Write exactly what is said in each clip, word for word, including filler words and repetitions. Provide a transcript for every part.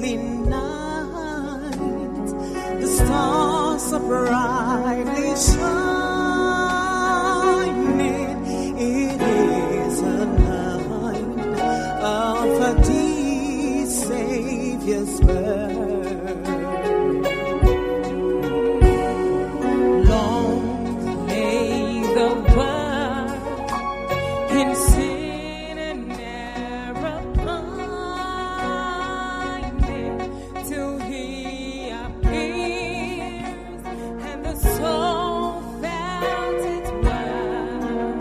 in night, the stars are brightly shining. It is a night of a dear Savior's birth. Long lay the world in sin and error blinded, till He appears and the soul felt its worth.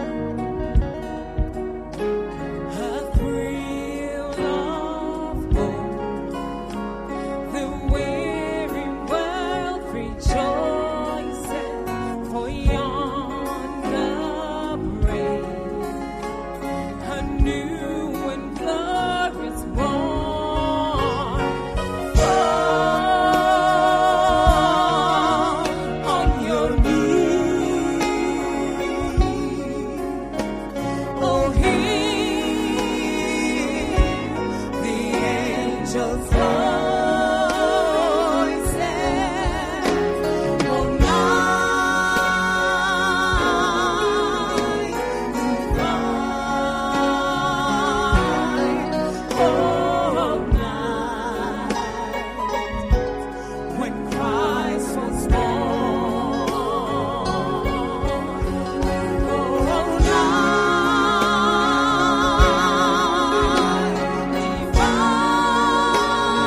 A thrill of hope, the weary world rejoices, for yonder breaks a new and glorious morn. Fall on your knees, oh, hear the angels' voices, oh, night divine, oh, night when Christ was born, oh, night divine,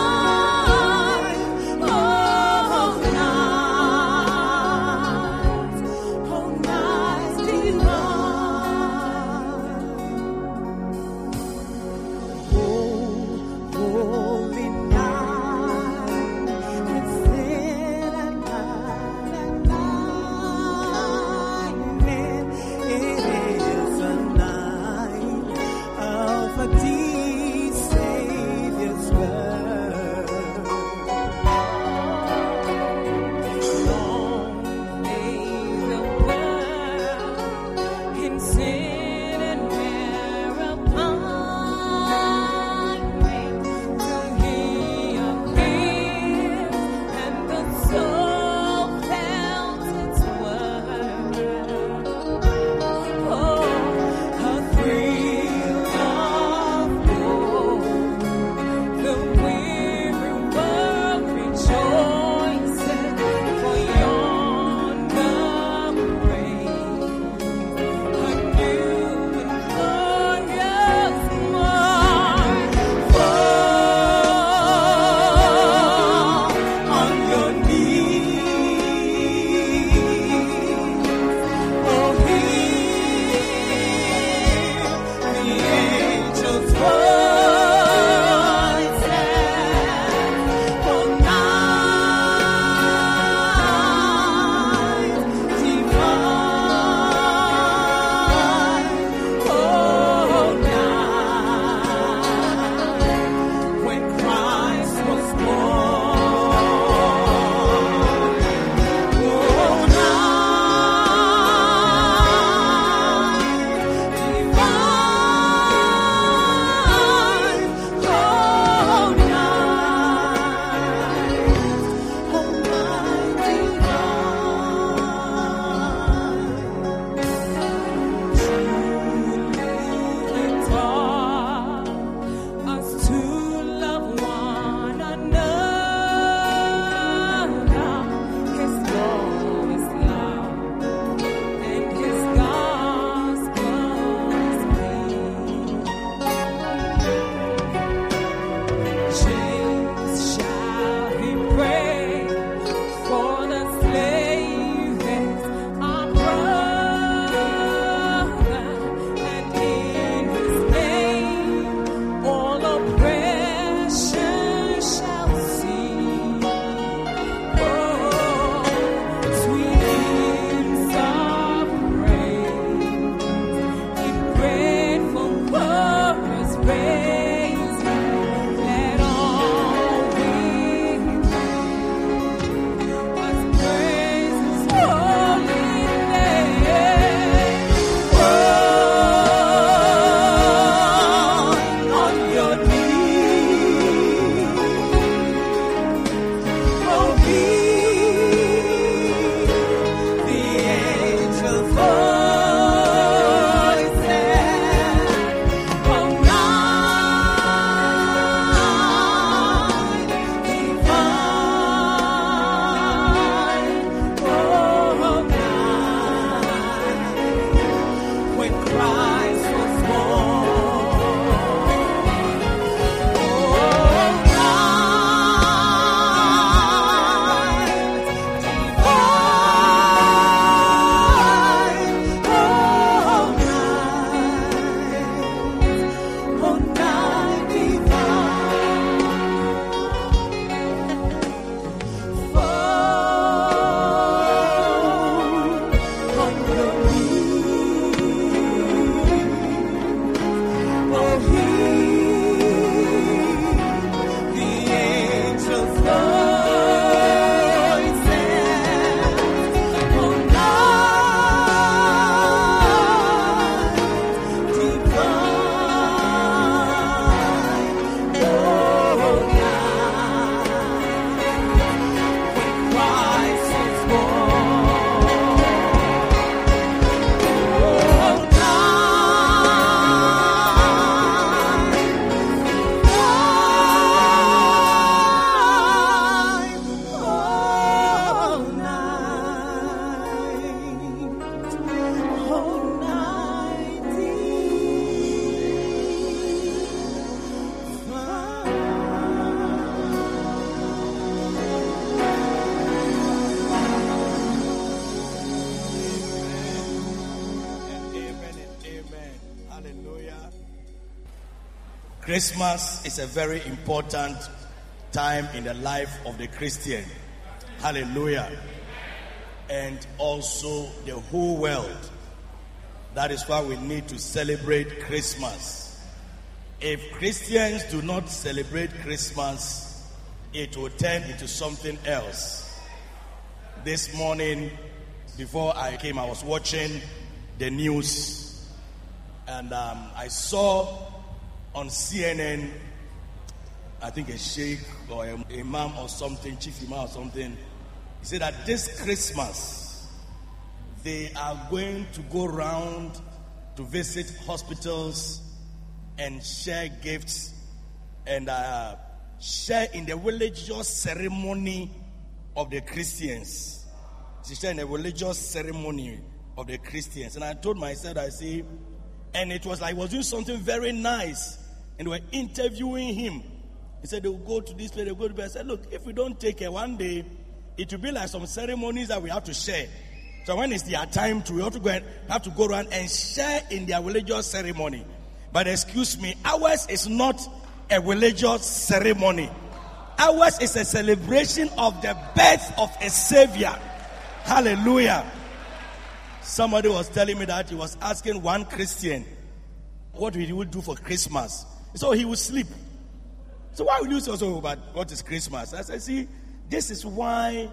Christmas is a very important time in the life of the Christian. Hallelujah. And also the whole world. That is why we need to celebrate Christmas. If Christians do not celebrate Christmas, it will turn into something else. This morning, before I came, I was watching the news, and um, I saw on C N N, I think a sheikh or a imam or something, chief imam or something, he said that this Christmas, they are going to go around to visit hospitals and share gifts and uh, share in the religious ceremony of the Christians. She share in the religious ceremony of the Christians. And I told myself, I see, and it was like he was doing something very nice. And they were interviewing him. He said they will go to this place, they will go to this place. I said, look, if we don't take care one day, it will be like some ceremonies that we have to share. So when it's their time to, we have to go and have to go around and share in their religious ceremony. But excuse me, ours is not a religious ceremony. Ours is a celebration of the birth of a Savior. Hallelujah. Somebody was telling me that he was asking one Christian, what he would do for Christmas. So he would sleep. So why would you say also about what is Christmas? I said, see, this is why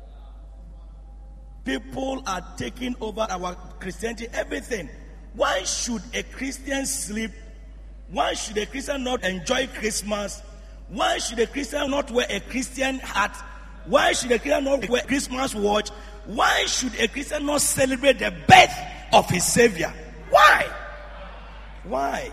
people are taking over our Christianity, everything. Why should a Christian sleep? Why should a Christian not enjoy Christmas? Why should a Christian not wear a Christian hat? Why should a Christian not wear a Christmas watch? Why should a Christian not celebrate the birth of his Savior? Why? Why?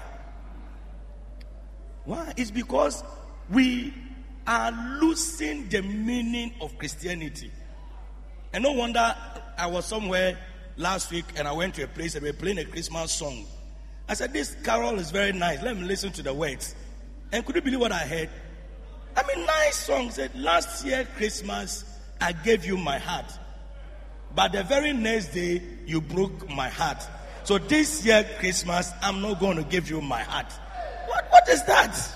Why? It's because we are losing the meaning of Christianity. And no wonder I was somewhere last week and I went to a place and we were playing a Christmas song. I said, this carol is very nice. Let me listen to the words. And could you believe what I heard? I mean, nice song. Said, last year Christmas, I gave you my heart. But the very next day, you broke my heart. So this year Christmas, I'm not going to give you my heart. What, what is that?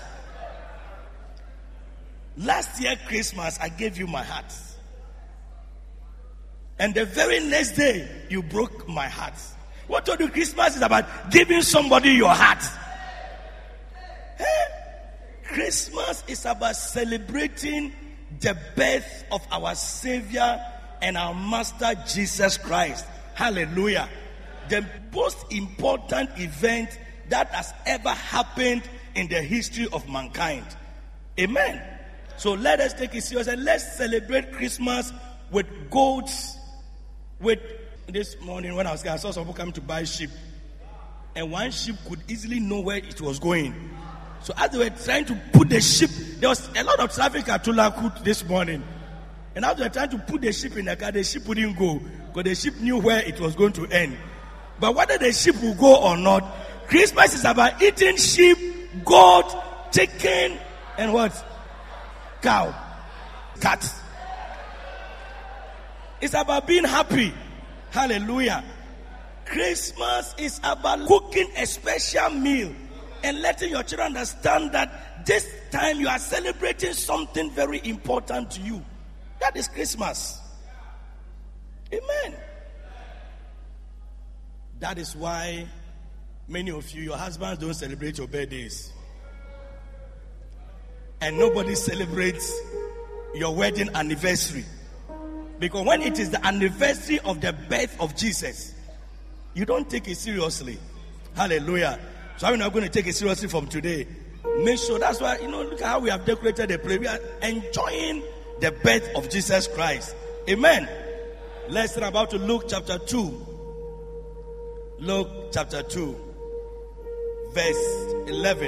Last year Christmas, I gave you my heart. And the very next day, you broke my heart. What to do Christmas is about giving somebody your heart. Hey? Christmas is about celebrating the birth of our Savior and our Master Jesus Christ. Hallelujah. The most important event that has ever happened in the history of mankind. Amen. So let us take it serious and let's celebrate Christmas with goats. With this morning when I was there, I saw some people come to buy sheep. And one sheep could easily know where it was going. So as they were trying to put the sheep, there was a lot of traffic at Tulakut this morning. And as they were trying to put the sheep in the car, the sheep wouldn't go. Because the sheep knew where it was going to end. But whether the sheep will go or not, Christmas is about eating sheep, goat, chicken, and what? Cow. Cat. It's about being happy. Hallelujah. Christmas is about cooking a special meal and letting your children understand that this time you are celebrating something very important to you. That is Christmas. Amen. That is why many of you, your husbands don't celebrate your birthdays. And nobody celebrates your wedding anniversary. Because when it is the anniversary of the birth of Jesus, you don't take it seriously. Hallelujah. So I'm not going to take it seriously from today. Make sure, that's why, you know, look at how we have decorated the place. We are enjoying the birth of Jesus Christ. Amen. Let's read about to Luke chapter two. Luke chapter two, verse eleven.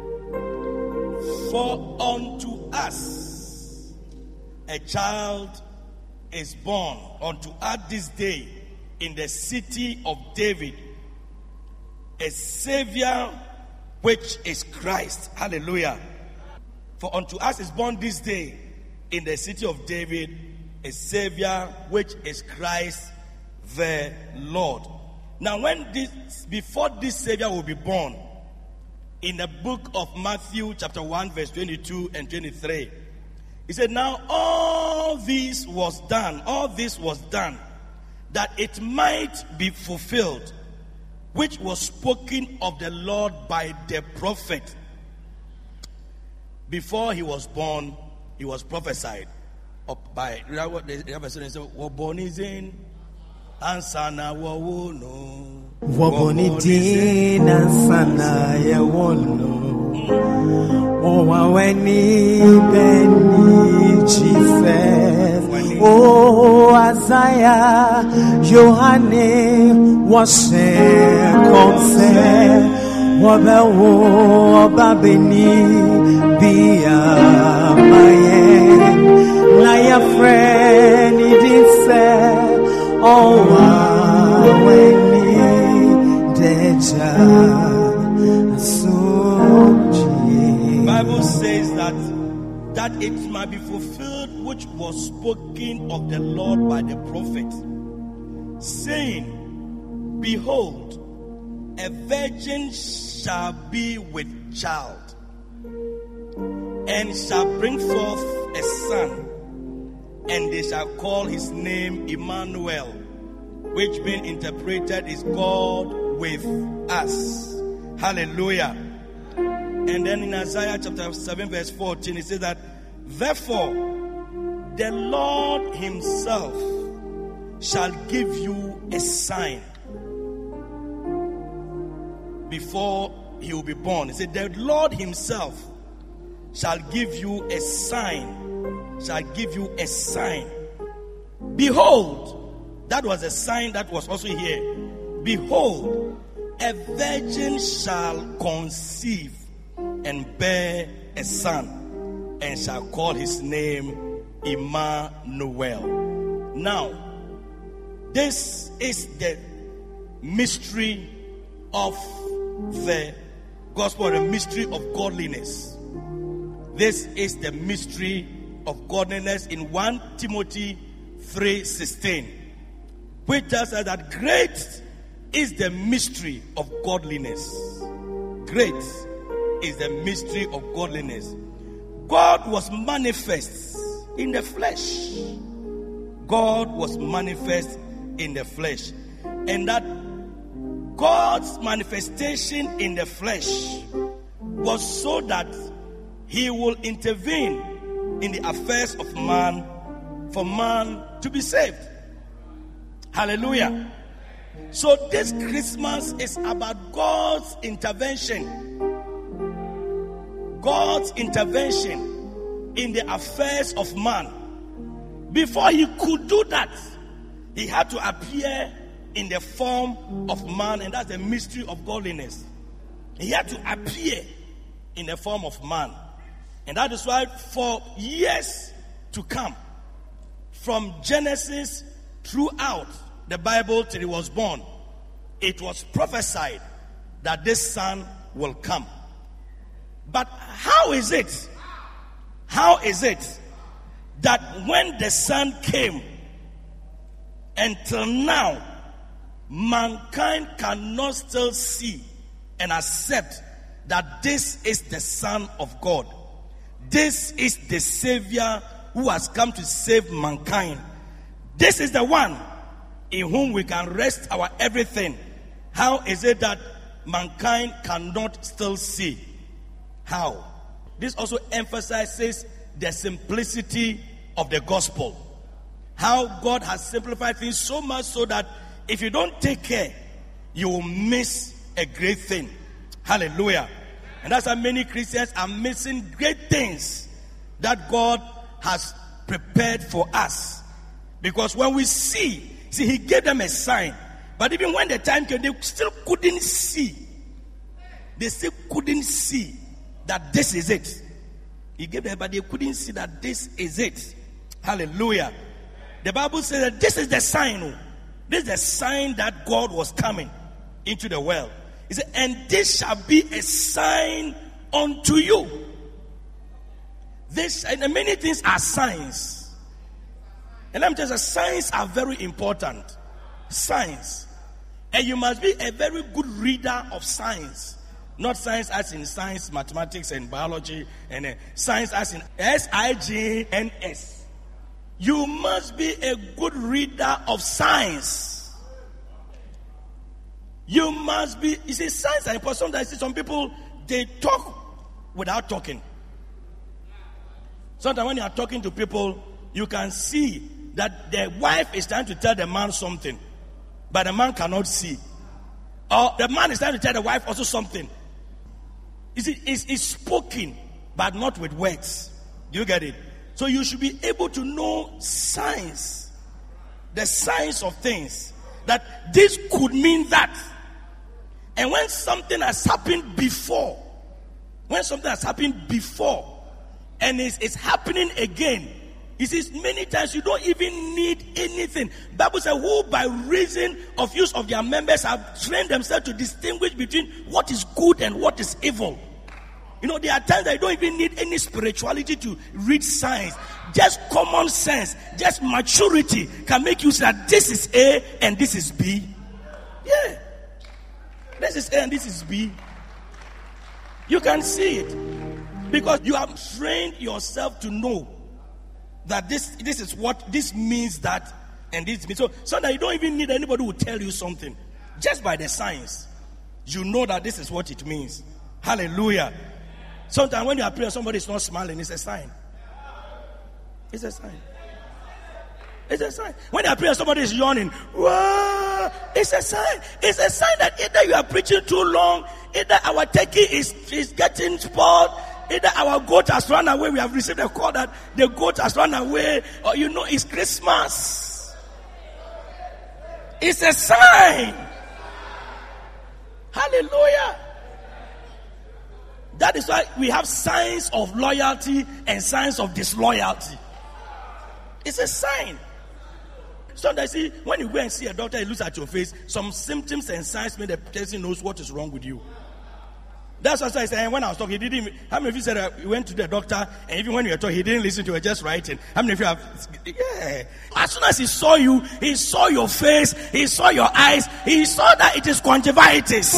For unto us a child is born unto us this day in the city of David, a Savior which is Christ. Hallelujah. For unto us is born this day in the city of David a Savior which is Christ the Lord. Now when this, before this Savior will be born, in the book of Matthew chapter one verse twenty-two and twenty-three. He said, now all this was done, all this was done, that it might be fulfilled, which was spoken of the Lord by the prophet. Before he was born, he was prophesied up by, you know what the other person said, Wabonizin, Ansana Wawuno. Wabonidin, Ansana Yawono. Oh, Weni Beni Jesus. Oh, Isaiah, Johanne, was concerned. Wabawo, Babeni, Bia, Mayen, Naya friend, it is said, oh, Weni, Deja. Bible says that that it might be fulfilled which was spoken of the Lord by the prophet, saying, behold, a virgin shall be with child, and shall bring forth a son, and they shall call his name Emmanuel, which being interpreted is God with us. Hallelujah. And then in Isaiah chapter seven verse fourteen, it says that, therefore the Lord himself shall give you a sign before he will be born. He said, the Lord himself shall give you a sign, shall give you a sign. Behold, that was a sign that was also here. Behold, a virgin shall conceive and bear a son, and shall call his name Emmanuel. Now, this is the mystery of the gospel, the mystery of godliness. This is the mystery of godliness in First Timothy three sixteen, which tells us that great is the mystery of godliness. Great is the mystery of godliness. God was manifest in the flesh. God was manifest in the flesh. And that God's manifestation in the flesh was so that he will intervene in the affairs of man for man to be saved. Hallelujah. So this Christmas is about God's intervention. God's intervention in the affairs of man. Before he could do that, he had to appear in the form of man, and that's the mystery of godliness. He had to appear in the form of man. And that is why for years to come, from Genesis throughout the Bible till he was born, it was prophesied that this son will come. But how is it? How is it that when the son came, until now, mankind cannot still see and accept that this is the Son of God? This is the Savior who has come to save mankind. This is the one in whom we can rest our everything. How is it that mankind cannot still see? How? This also emphasizes the simplicity of the gospel. How God has simplified things so much so that if you don't take care, you will miss a great thing. Hallelujah. And that's how many Christians are missing great things that God has prepared for us. Because when we see, see, he gave them a sign. But even when the time came, they still couldn't see. They still couldn't see that this is it. He gave them, but they couldn't see that this is it. Hallelujah. The Bible says that this is the sign. This is the sign that God was coming into the world. He said, and this shall be a sign unto you. This, and many things are signs. And let me tell you, signs are very important. Signs. And you must be a very good reader of signs. Not science as in science, mathematics, and biology, and uh, science as in S I G N S. You must be a good reader of science. You must be, you see, science is important. Sometimes some people, they talk without talking. Sometimes when you are talking to people, you can see that the wife is trying to tell the man something, but the man cannot see. Or the man is trying to tell the wife also something. You see, it's, it's spoken, but not with words. Do you get it? So you should be able to know science, the science of things, that this could mean that. And when something has happened before, when something has happened before, and it's, it's happening again, he says many times you don't even need anything. Bible says, who by reason of use of their members have trained themselves to distinguish between what is good and what is evil. You know, there are times that you don't even need any spirituality to read science. Just common sense, just maturity can make you say that this is A and this is B. Yeah. This is A and this is B. You can see it. Because you have trained yourself to know that this this is what this means, that and this means. So, so that you don't even need anybody who will tell you something. Just by the science, you know that this is what it means. Hallelujah. Sometimes when you are praying, somebody is not smiling, it's a sign. It's a sign. It's a sign. When you are praying, somebody is yawning. Whoa, it's a sign. It's a sign that either you are preaching too long, either our turkey is, is getting spoiled, either our goat has run away. We have received a call that the goat has run away. Or you know, it's Christmas. It's a sign. Hallelujah. That is why we have signs of loyalty and signs of disloyalty. It's a sign. Sometimes, see, when you go and see a doctor, he looks at your face. Some symptoms and signs make the person knows what is wrong with you. That's what I said when I was talking. He didn't. How many of you said that you went to the doctor and even when you were talking, he didn't listen to you, just writing? How many of you have? Yeah. As soon as he saw you, he saw your face, he saw your eyes, he saw that it is conjunctivitis.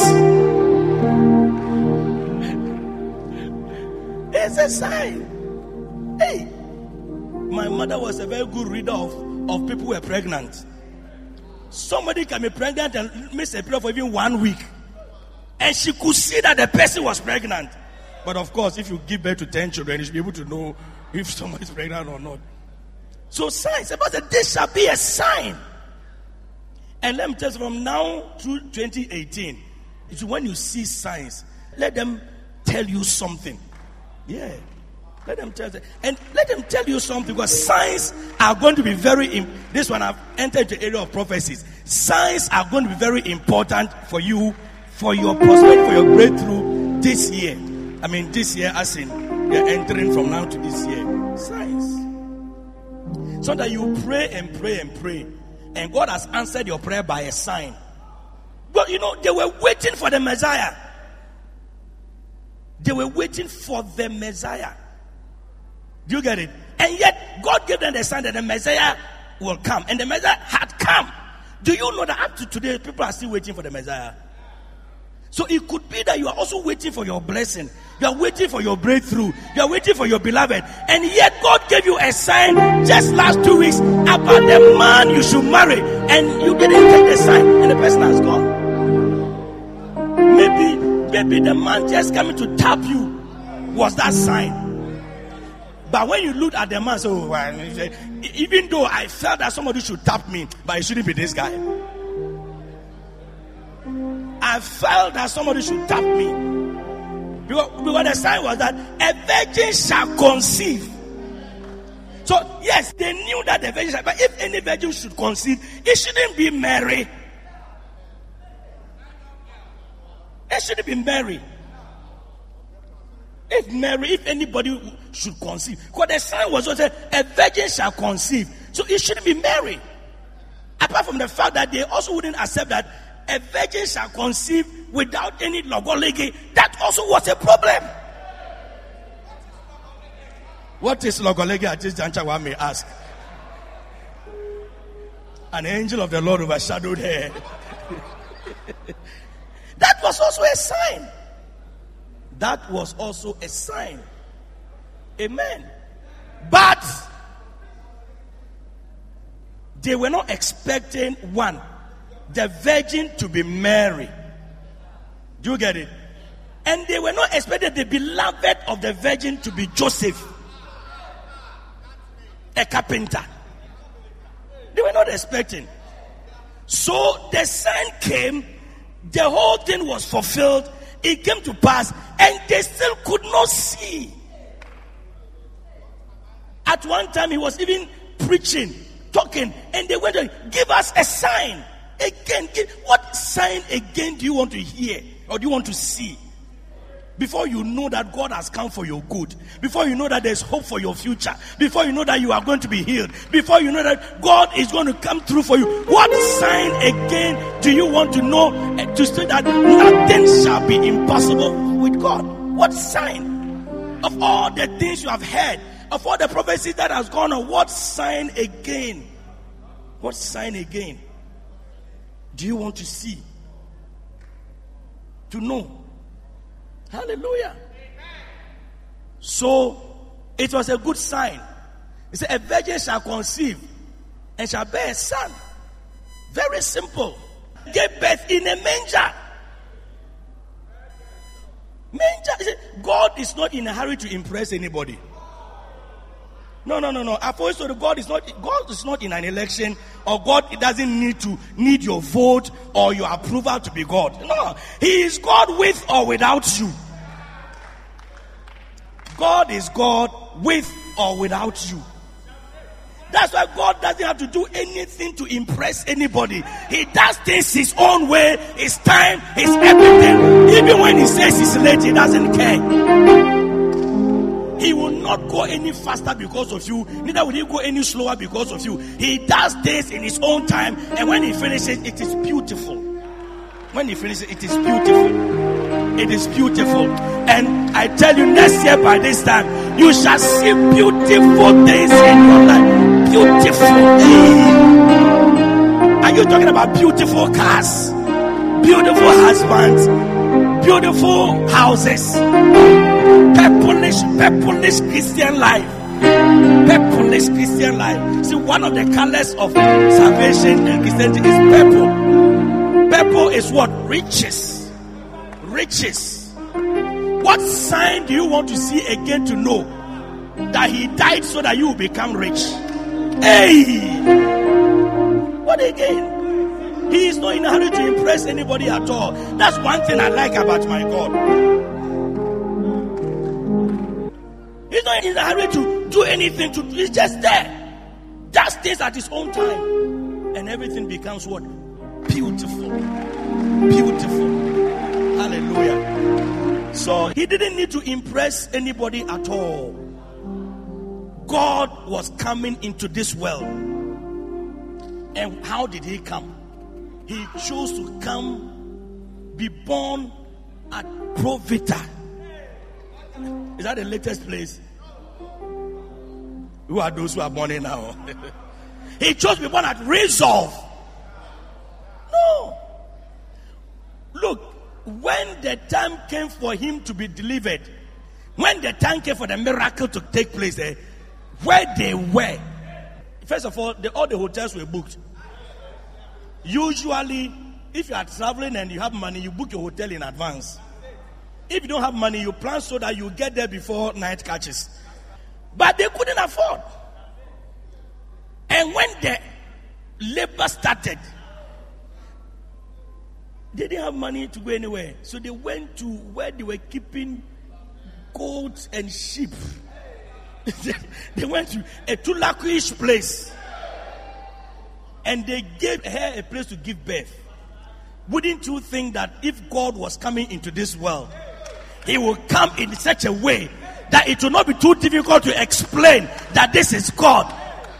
It's a sign. Hey, my mother was a very good reader of, of people who were pregnant. Somebody can be pregnant and miss a period for even one week. And she could see that the person was pregnant. But of course, if you give birth to ten children, you should be able to know if someone is pregnant or not. So signs, about that this shall be a sign. And let me tell you, from now through twenty eighteen, it's when you see signs, let them tell you something. Yeah. Let them tell you. And let them tell you something, because signs are going to be very, imp- this one I've entered the area of prophecies. Signs are going to be very important for you, for your prosperity, for your breakthrough this year. I mean, this year, as in, you're entering from now to this year. Signs. So that you pray and pray and pray, and God has answered your prayer by a sign. But you know, they were waiting for the Messiah. They were waiting for the Messiah. Do you get it? And yet, God gave them the sign that the Messiah will come. And the Messiah had come. Do you know that up to today, people are still waiting for the Messiah? So it could be that you are also waiting for your blessing. You are waiting for your breakthrough. You are waiting for your beloved. And yet God gave you a sign just last two weeks about the man you should marry. And you didn't take the sign. And the person has gone. Maybe, maybe the man just coming to tap you was that sign. But when you look at the man, so well, even though I felt that somebody should tap me, but it shouldn't be this guy. I felt that somebody should tap me. Because, because the sign was that a virgin shall conceive. So, yes, they knew that the virgin shall, but if any virgin should conceive, it shouldn't be Mary. It shouldn't be Mary. If Mary, if anybody should conceive, because the sign was also a virgin shall conceive. So it shouldn't be Mary. Apart from the fact that they also wouldn't accept that a virgin shall conceive without any logology, that also was a problem. What is logology at this juncture, one may ask? An angel of the Lord overshadowed her. That was also a sign. That was also a sign. Amen. But they were not expecting one, the virgin to be Mary. Do you get it? And they were not expecting the beloved of the virgin to be Joseph, a carpenter. They were not expecting. So the sign came, the whole thing was fulfilled, it came to pass, and they still could not see. At one time, he was even preaching, talking, and they went to give us a sign. Again, give, what sign again do you want to hear or do you want to see? Before you know that God has come for your good, before you know that there's hope for your future, before you know that you are going to be healed, before you know that God is going to come through for you, what sign again do you want to know to say that nothing shall be impossible with God? What sign? Of all the things you have heard, of all the prophecies that has gone on, what sign again? What sign again do you want to see? To know? Hallelujah. So it was a good sign. He said, a virgin shall conceive and shall bear a son. Very simple. Gave birth in a manger. Manger. He said, God is not in a hurry to impress anybody. No, no, no, no. I've always told you, God is not God is not in an election, or God doesn't need to need your vote or your approval to be God. No, He is God with or without you. God is God with or without you. That's why God doesn't have to do anything to impress anybody. He does things His own way, His time, His everything. Even when He says He's late, He doesn't care. He will not go any faster because of you. Neither will He go any slower because of you. He does this in His own time, and when He finishes, it is beautiful. When He finishes, it is beautiful. It is beautiful. And I tell you, next year by this time, you shall see beautiful things in your life. Beautiful. Are you talking about beautiful cars? Beautiful husbands? Beautiful houses? Purplish, purplish Christian life. Purplish Christian life. See, one of the colors of salvation in Christianity is purple. Purple is what? Riches. Riches. What sign do you want to see again to know that He died so that you will become rich? Hey! What again? He is not in a hurry to impress anybody at all. That's one thing I like about my God. He's not in a hurry to do anything. To He's just there. Just things at His own time. And everything becomes what? Beautiful. Beautiful. Hallelujah. So He didn't need to impress anybody at all. God was coming into this world. And how did He come? He chose to come, be born at Provita. Is that the latest place? Who are those who are born in now? He chose to be born at Resolve. No. Look, when the time came for Him to be delivered, when the time came for the miracle to take place, eh, where they were, first of all, the, all the hotels were booked. Usually, if you are traveling and you have money, you book your hotel in advance. If you don't have money, you plan so that you get there before night catches. But they couldn't afford. And when the labor started, they didn't have money to go anywhere. So they went to where they were keeping goats and sheep. They went to a Tulakish place. And they gave her a place to give birth. Wouldn't you think that if God was coming into this world, He will come in such a way that it will not be too difficult to explain that this is God?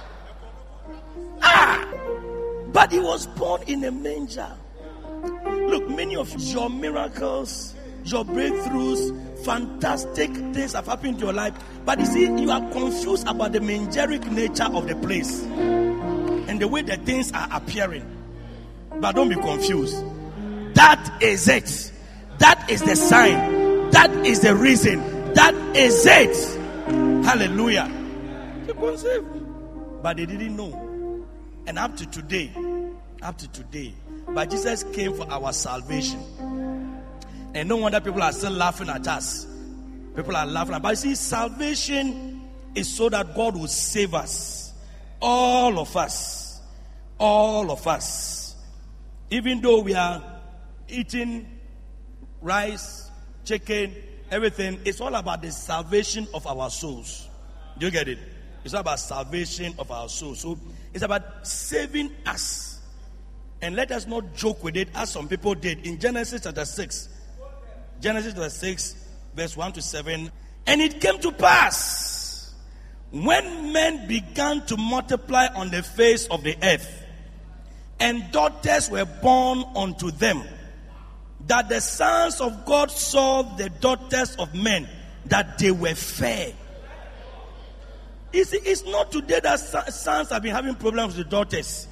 Ah! But He was born in a manger. Look, many of your miracles, your breakthroughs, fantastic things have happened in your life. But you see, you are confused about the mangeric nature of the place and the way the things are appearing. But don't be confused. That is it. That is the sign. That is the reason. That is it. Hallelujah. Keep on saved. But they didn't know. And up to today, up to today, but Jesus came for our salvation. And no wonder people are still laughing at us. People are laughing at us. But see, salvation is so that God will save us. All of us. All of us. Even though we are eating rice, chicken, everything, it's all about the salvation of our souls. Do you get it? It's all about salvation of our souls. So it's about saving us. And let us not joke with it as some people did in Genesis chapter six. Genesis chapter six, verse one to seven. And it came to pass, when men began to multiply on the face of the earth, and daughters were born unto them, that the sons of God saw the daughters of men, that they were fair. You see, it's not today that sons have been having problems with daughters.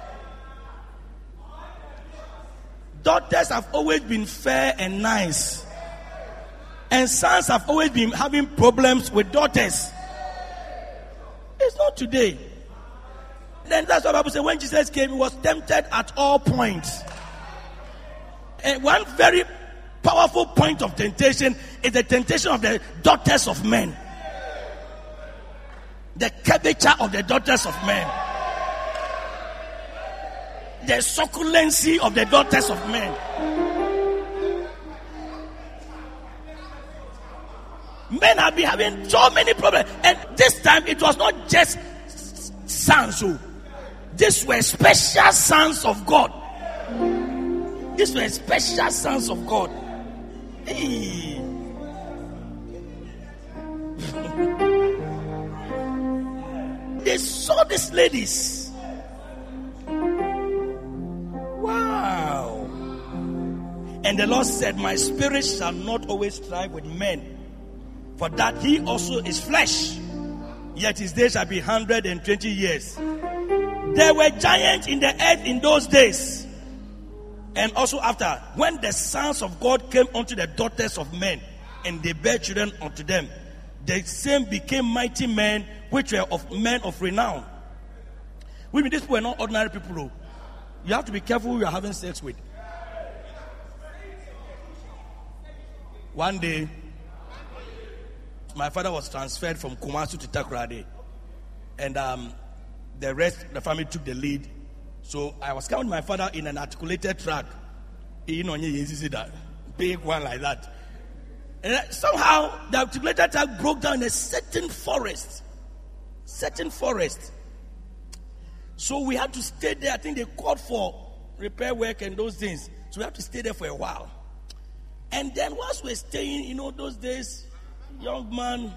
Daughters have always been fair and nice. And sons have always been having problems with daughters. It's not today. Then that's what the Bible says. When Jesus came, he was tempted at all points. And one very powerful point of temptation is the temptation of the daughters of men. The curvature of the daughters of men. The succulency of the daughters of men. Men have been having so many problems. And this time it was not just sons. Who, these were special sons of God. These were special sons of God. Hey. They saw these ladies. Wow. And the Lord said, my spirit shall not always strive with men, for that he also is flesh, yet his days shall be one hundred twenty years. There were giants in the earth in those days. And also after, when the sons of God came unto the daughters of men, and they bare children unto them, the same became mighty men, which were of men of renown. We mean, these people were not ordinary people, though. You have to be careful who you are having sex with. One day, my father was transferred from Kumasi to Takoradi, and um, the rest, the family took the lead. So I was coming with my father in an articulated truck. You know, you see that big one like that. And somehow the articulated truck broke down in a certain forest, certain forest. So we had to stay there. I think they called for repair work and those things. So we had to stay there for a while. And then once we're staying, you know, those days, young man.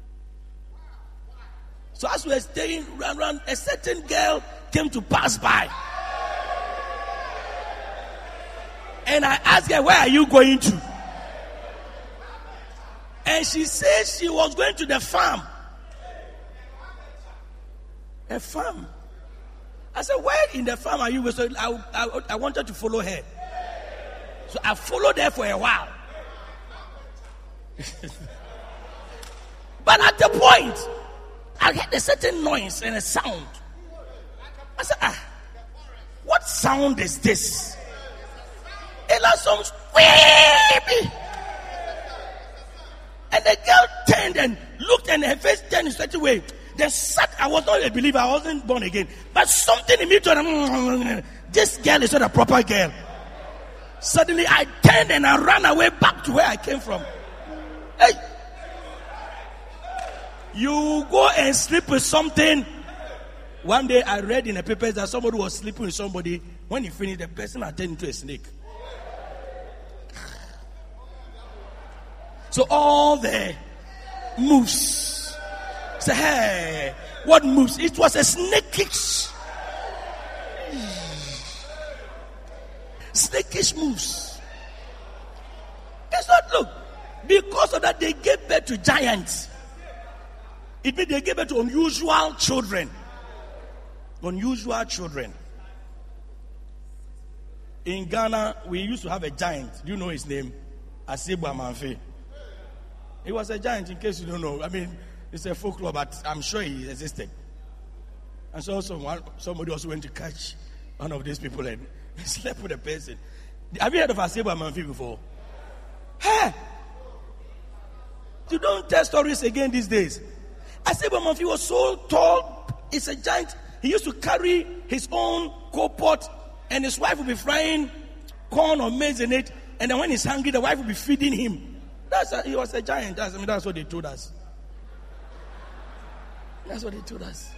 So as we're staying around, around, a certain girl came to pass by. And I asked her, where are you going to? And she said she was going to the farm. A farm. I said, where in the farm are you? So I, I, I wanted to follow her. So I followed her for a while. But at the point, I heard a certain noise and a sound. I said, ah, what sound is this? It like some squeaky. And the girl turned and looked, and her face turned in such a way. Then sat, I was not a believer, I wasn't born again. But something in me told me, this girl is not a proper girl. Suddenly I turned and I ran away back to where I came from. Hey, you go and sleep with something. One day I read in the papers that somebody was sleeping with somebody. When he finished, the person had turned into a snake. So all the moves. Say, hey, what moves? It was a snakish. Snakish moves. It's not, look, because of that they gave birth to giants. It means they gave birth to unusual children. Unusual children. In Ghana, we used to have a giant. Do you know his name? Asibu Amanfe. He was a giant, in case you don't know. I mean, it's a folklore, but I'm sure he existed. And so someone, somebody also went to catch one of these people and slept with a person. Have you heard of Asebo Amanfi before? Hey! You don't tell stories again these days. Asebo Amanfi was so tall, it's a giant. He used to carry his own coal pot, and his wife would be frying corn or maize in it. And then when he's hungry, the wife would be feeding him. That's a, he was a giant. That's, I mean, that's what they told us. That's what they told us.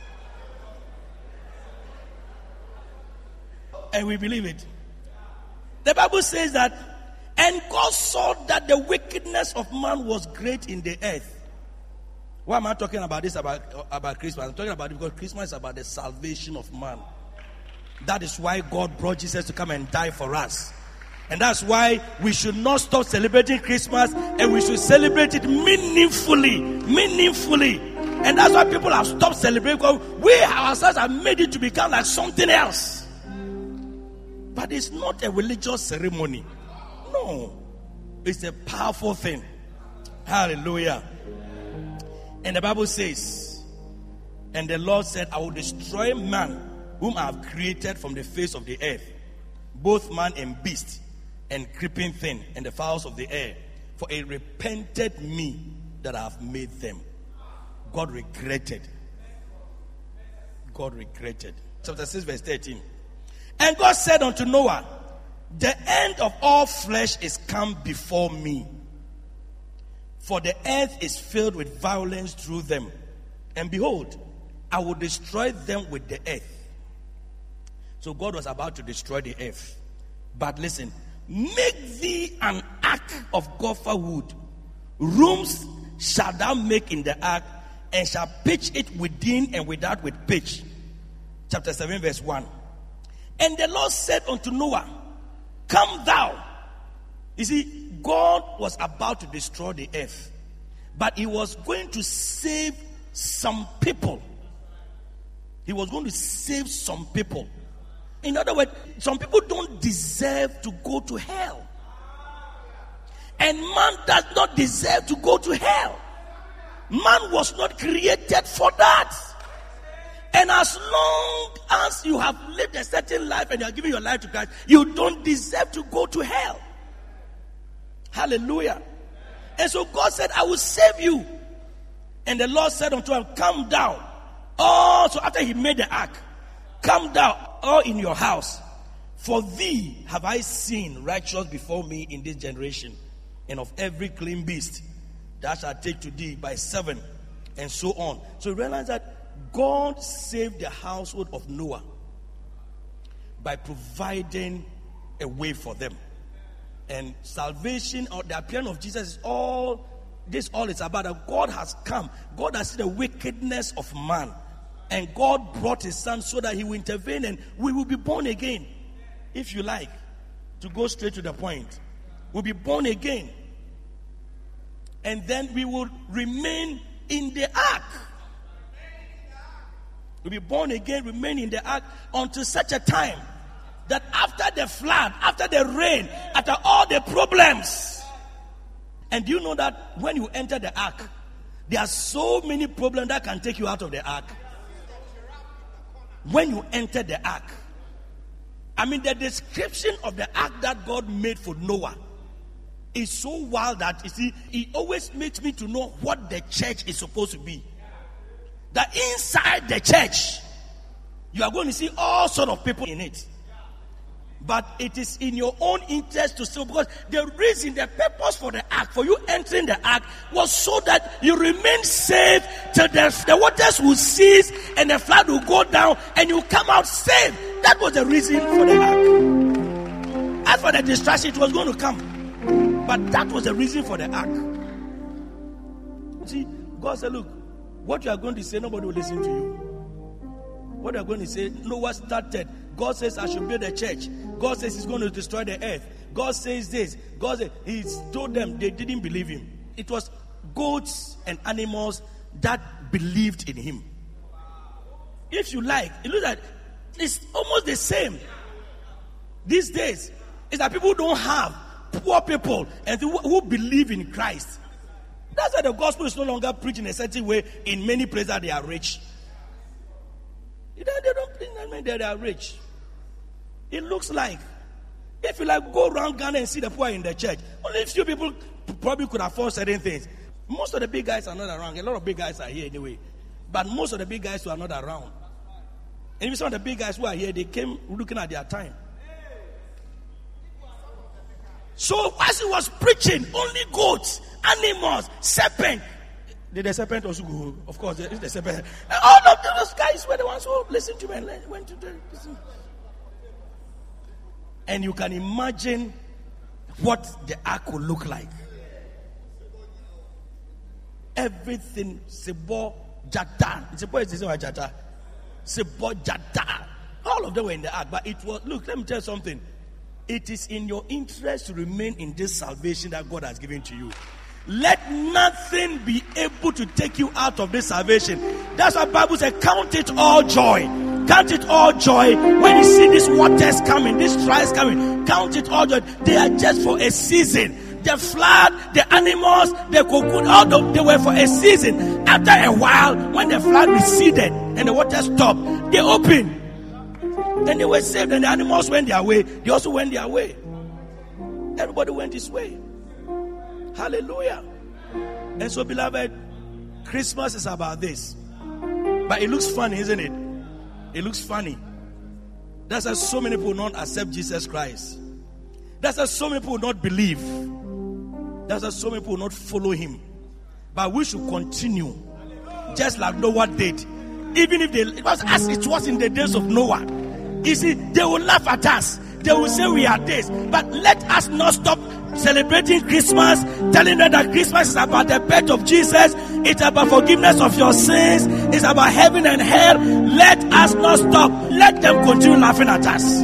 And we believe it. The Bible says that, and God saw that the wickedness of man was great in the earth. Why am I talking about this, about, about Christmas? I'm talking about it because Christmas is about the salvation of man. That is why God brought Jesus to come and die for us. And that's why we should not stop celebrating Christmas, and we should celebrate it meaningfully. Meaningfully. And that's why people have stopped celebrating, because we ourselves have made it to become like something else. But it's not a religious ceremony. No. It's a powerful thing. Hallelujah. And the Bible says, and the Lord said, I will destroy man whom I have created from the face of the earth, both man and beast, and creeping thing, and the fowls of the air, for it repented me that I have made them. God regretted. God regretted. Chapter six, verse thirteen. And God said unto Noah, the end of all flesh is come before me, for the earth is filled with violence through them. And behold, I will destroy them with the earth. So God was about to destroy the earth. But listen, make thee an ark of gopher wood. Rooms shall thou make in the ark, and shall pitch it within and without with pitch. Chapter seven, verse one. And the Lord said unto Noah, come thou. You see, God was about to destroy the earth, but he was going to save some people. He was going to save some people. In other words, some people don't deserve to go to hell. And man does not deserve to go to hell. Man was not created for that. And as long as you have lived a certain life and you are giving your life to Christ, you don't deserve to go to hell. Hallelujah. And so God said, I will save you. And the Lord said unto him, come down. Oh, so after he made the ark, come down, all in your house. For thee have I seen righteous before me in this generation. And of every clean beast that shall take to thee by seven, and so on. So realize that God saved the household of Noah by providing a way for them. And salvation, or the appearance of Jesus, is all this all is about. That God has come. God has seen the wickedness of man, and God brought his son so that he will intervene and we will be born again. If you like to go straight to the point, we'll be born again, and then we will remain in the ark. We'll be born again, remain in the ark until such a time that after the flood, after the rain, after all the problems. And do you know that when you enter the ark, there are so many problems that can take you out of the ark. When you enter the ark, I mean, the description of the ark that God made for Noah is so wild that, you see, it always makes me to know what the church is supposed to be. That inside the church, you are going to see all sorts of people in it. But it is in your own interest to see, because the reason, the purpose for the ark, for you entering the ark, was so that you remain safe till the, the waters will cease and the flood will go down and you come out safe. That was the reason for the ark. As for the distraction, it was going to come. But that was the reason for the ark. See, God said, look, what you are going to say, nobody will listen to you. What you are going to say, Noah started. God says, I should build a church. God says he's going to destroy the earth. God says this. God says, he told them, they didn't believe him. It was goats and animals that believed in him. If you like, it looks like it's almost the same. These days, it's that people don't have poor people and who believe in Christ. That's why the gospel is no longer preached in a certain way in many places that they are rich. They don't preach that they are rich. It looks like, if you like go around Ghana and see the poor in the church, only a few people probably could afford certain things. Most of the big guys are not around. A lot of big guys are here anyway. But most of the big guys who are not around. And even some of the big guys who are here, they came looking at their time. So as he was preaching, only goats, animals, serpent. Did the serpent also go? Of course, the serpent. And all of those guys were the ones who listened to me and went to the listen. And you can imagine what the ark would look like. Everything, Sebo, Jata. Sebo is the same as Jata. Sebo, Jata. All of them were in the ark. But it was, look, let me tell you something. It is in your interest to remain in this salvation that God has given to you. Let nothing be able to take you out of this salvation. That's why the Bible says, count it all joy. Count it all joy when you see these waters coming, these trials coming. Count it all joy. They are just for a season. The flood, the animals, the cocoon, all of they were for a season. After a while, when the flood receded and the water stopped, they opened. Then they were saved and the animals went their way. They also went their way. Everybody went his way. Hallelujah. And so, beloved, Christmas is about this. But it looks funny, isn't it? It looks funny. That's why so many people don't accept Jesus Christ. That's why so many people not believe. That's why so many people not follow him. But we should continue. Just like Noah did. Even if they, it was as it was in the days of Noah. You see, they will laugh at us. They will say we are this. But let us not stop celebrating Christmas, telling them that Christmas is about the birth of Jesus. It's about forgiveness of your sins. It's about heaven and hell. Let us not stop. Let them continue laughing at us.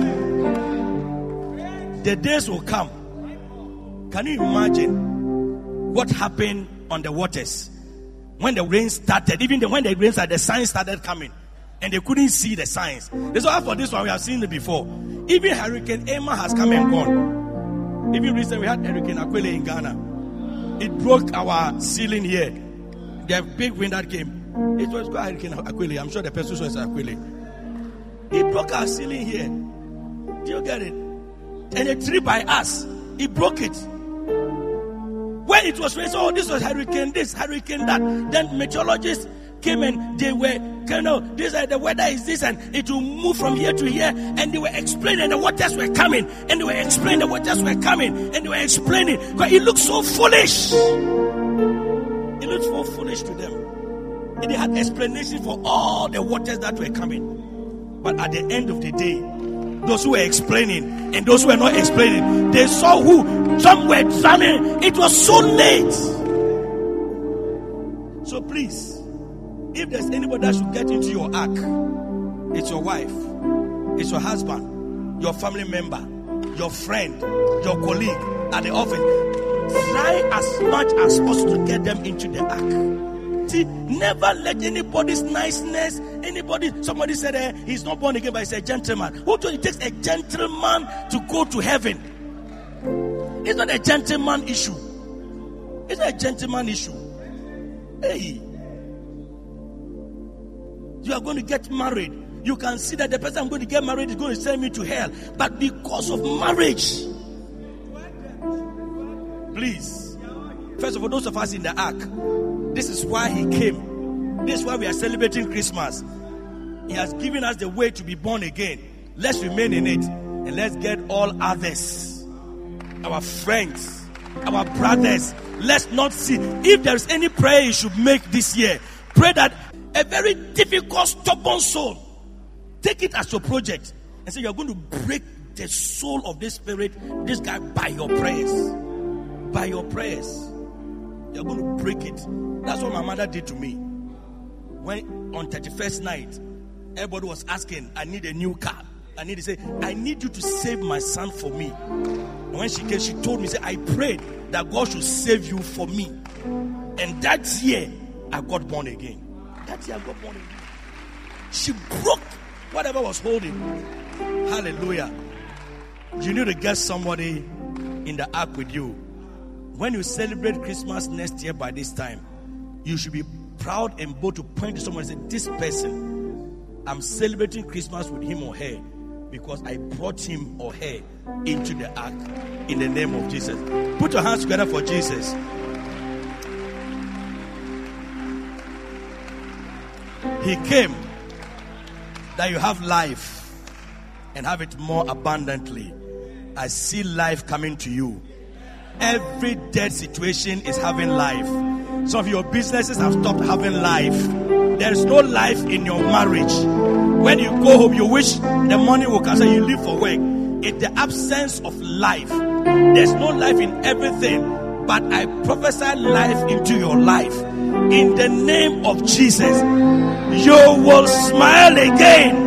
The days will come. Can you imagine what happened on the waters when the rain started? Even the, when the rain started, the signs started coming. And they couldn't see the signs. That's why for this one we have seen it before. Even Hurricane Emma has come and gone. Even recently we had Hurricane Aquile in Ghana. It broke our ceiling here. The big wind that came. It was called Hurricane Aquile. I'm sure the person saw it as Aquile. It broke our ceiling here. Do you get it? And a tree by us, it broke it. When it was raised, oh, this was hurricane this, hurricane that. Then meteorologists came and they were, you know, this uh, the weather is this and it will move from here to here. And they were explaining the waters were coming. And they were explaining the waters were coming. And they were explaining. Because it looked so foolish. It looked so foolish to them. And they had explanation for all the waters that were coming. But at the end of the day, those who were explaining and those who were not explaining, they saw who some were drowning. It was so late. So please, if there's anybody that should get into your ark, it's your wife, it's your husband, your family member, your friend, your colleague at the office. Try as much as possible to get them into the ark. See, never let anybody's niceness, anybody, somebody said uh, he's not born again, but he's a gentleman. Who told you it takes a gentleman to go to heaven? It's not a gentleman issue. It's not a gentleman issue. Hey, you are going to get married. You can see that the person I'm going to get married is going to send me to hell. But because of marriage, please, first of all, those of us in the ark, this is why he came. This is why we are celebrating Christmas. He has given us the way to be born again. Let's remain in it. And let's get all others, our friends, our brothers. Let's not see. If there is any prayer you should make this year, pray that a very difficult, stubborn soul, take it as your project. And say you're going to break the soul of this spirit, this guy, by your prayers. By your prayers. You're going to break it. That's what my mother did to me. When on thirty-first night, everybody was asking, I need a new car. I need to say, I need you to save my son for me. And when she came, she told me, say, I prayed that God should save you for me. And that year, I got born again. That year, I got born again. She broke whatever was holding. Hallelujah. You need to get somebody in the ark with you when you celebrate Christmas next year by this time, you should be proud and bold to point to someone and say, this person, I'm celebrating Christmas with him or her because I brought him or her into the ark in the name of Jesus. Put your hands together for Jesus. He came that you have life and have it more abundantly. I see life coming to you. Every dead situation is having life. Some of your businesses have stopped having life. There is no life in your marriage. When you go home, you wish the money will come, so you leave for work. It's the absence of life. There's no life in everything, but I prophesy life into your life. In the name of Jesus, you will smile again.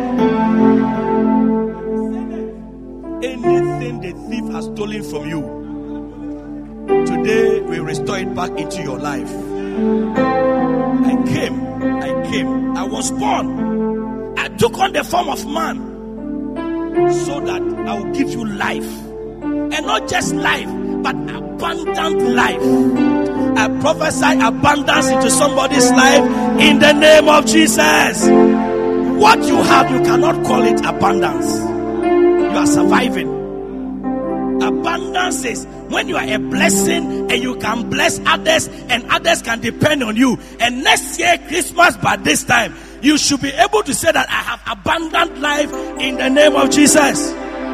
Anything the thief has stolen from you, today we restore it back into your life. I came, I came, I was born. I took on the form of man so that I will give you life. And not just life, but abundant life. I prophesy abundance into somebody's life in the name of Jesus. What you have, you cannot call it abundance. You are surviving. Abundance is when you are a blessing and you can bless others and others can depend on you. And next year, Christmas, by this time, you should be able to say that I have abundant life in the name of Jesus.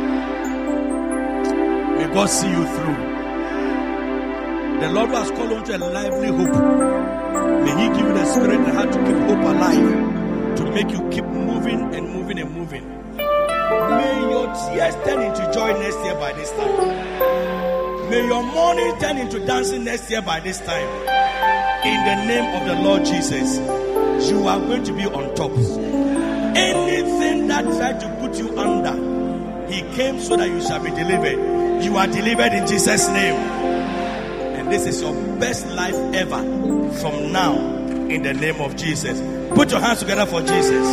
May God see you through. The Lord has called unto a lively hope. May He give you the spirit and heart to keep hope alive, to make you keep moving and moving and moving. May your tears turn into joy next year by this time. May your mourning turn into dancing next year by this time. In the name of the Lord Jesus, you are going to be on top. Anything that tried to put you under, He came so that you shall be delivered. You are delivered in Jesus' name. And this is your best life ever from now, in the name of Jesus. Put your hands together for Jesus.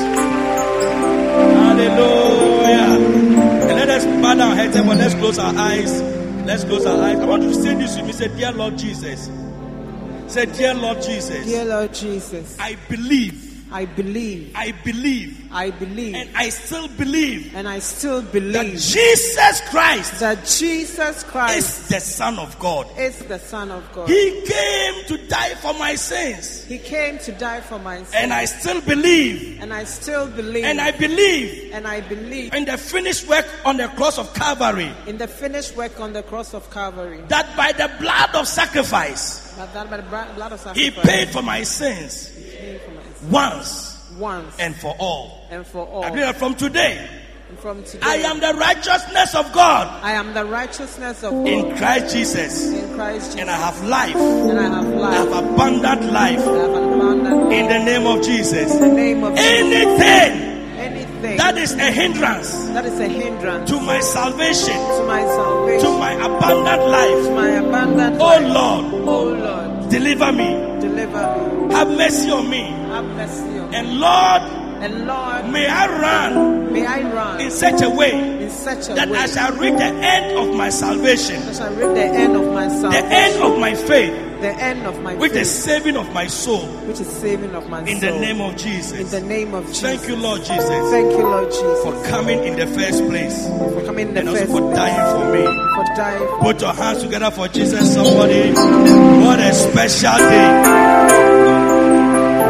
Hallelujah. And let us bow down our heads and let's close our eyes. Let's close our eyes. I want you to say this with me. Say, dear Lord Jesus. Say, dear Lord Jesus. Dear Lord Jesus. I believe. I believe. I believe. I believe. And I still believe. And I still believe. That Jesus Christ. That Jesus Christ. Is the Son of God. Is the Son of God. He came to die for my sins. He came to die for my sins. And I still believe. And I still believe. And I believe. And I believe. In the finished work on the cross of Calvary. In the finished work on the cross of Calvary. That by the blood of sacrifice. That, that by the blood of sacrifice. He paid for my sins. He paid for my sins. Once. Once. And for all. And for all. I believe that from today. And from today. I am the righteousness of God. I am the righteousness of God. In Christ Jesus. In Christ Jesus. And I have life. And I have life. I have abundant life. I have abundant life. In the name of Jesus. In the name of Anything. Jesus. Anything. That is a hindrance. That is a hindrance. To my salvation. To my salvation. To my abundant life. To my abundant oh life. Lord. Oh Lord. Deliver me. Deliver me. Have mercy on me. Have mercy on me. And Lord. And Lord. May I run. May I run. In such a way. In such a that way. I shall reach the end of my salvation. I shall reach the end of my salvation. The end of my faith. The end of my with faith. the saving of my soul. Which is saving of my in soul. In the name of Jesus. In the name of Jesus. Thank you, Lord Jesus. Thank you, Lord Jesus. For coming in the first place. For coming in the and first also for place. dying for me. For dying. Put your hands together for Jesus, somebody. What a special day.